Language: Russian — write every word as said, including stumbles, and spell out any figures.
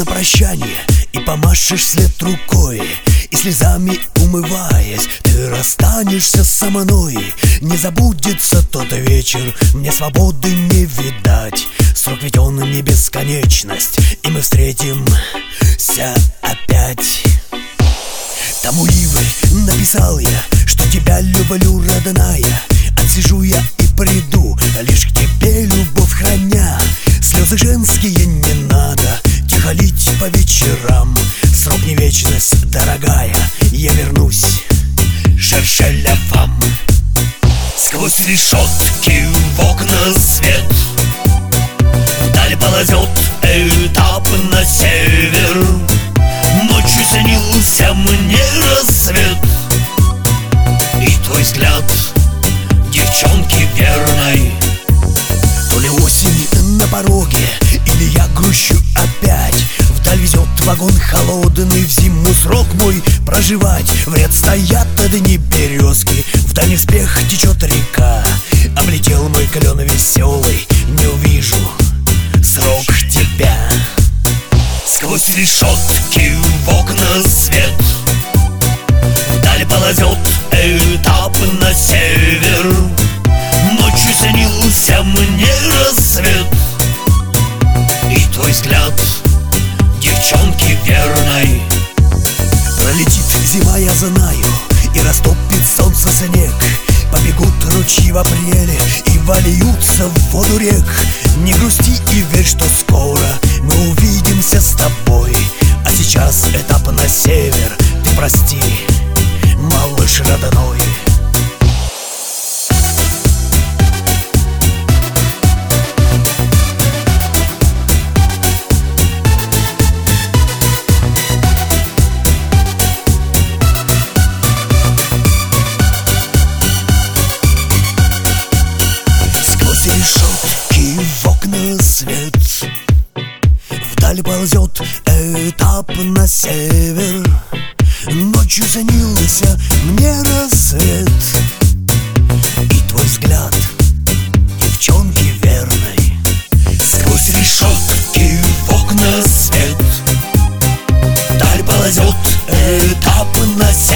на прощание и помашешь след рукой, и слезами умываясь, ты расстанешься со мной. Не забудется тот вечер, мне свободы не видать. Срок ведь он не бесконечность, и мы встретимся опять. Тому ивы написал я, что тебя люблю, родная. Отсижу я и приду, лишь к тебе любовь храня. Слезы женские не надо тихо лить по вечерам. Срок не вечность, дорогая, я вернусь. Шерше ля фам. Сквозь решетки в окна свет, вдали ползет этап на север. Ночью снился мне рассвет, и твой взгляд девчонки верной. То ли осень на пороге, или я грущу опять. Вдаль везет вагон холодный, в зиму срок мой проживать. Вряд стоят одни березки, в дальний спех течет река. Облетел мой клен веселый, не увижу срок тебя. Сквозь решетки в окна свет, вдали ползет этап на север. Ночью снился мне рассвет, и твой взгляд девчонки верной. Пролетит зима, я знаю, и растопит солнце снег. Побегут ручьи в апреле и вольются в воду рек. Не грусти и верь, что скоро мы увидимся с тобой. А сейчас этап на север, ты прости, малыш родной. Решетки в окна свет, вдаль ползет этап на север. Ночью снился мне рассвет, и твой взгляд девчонки верной. Сквозь решетки в окна свет, вдаль ползет этап на север.